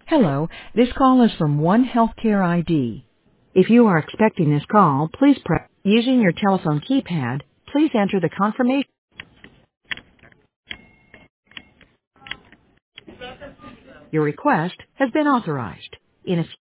Hello, this call is from One Healthcare ID. If you are expecting this call, please press using your telephone keypad. Please enter the confirmation. Your request has been authorized. In a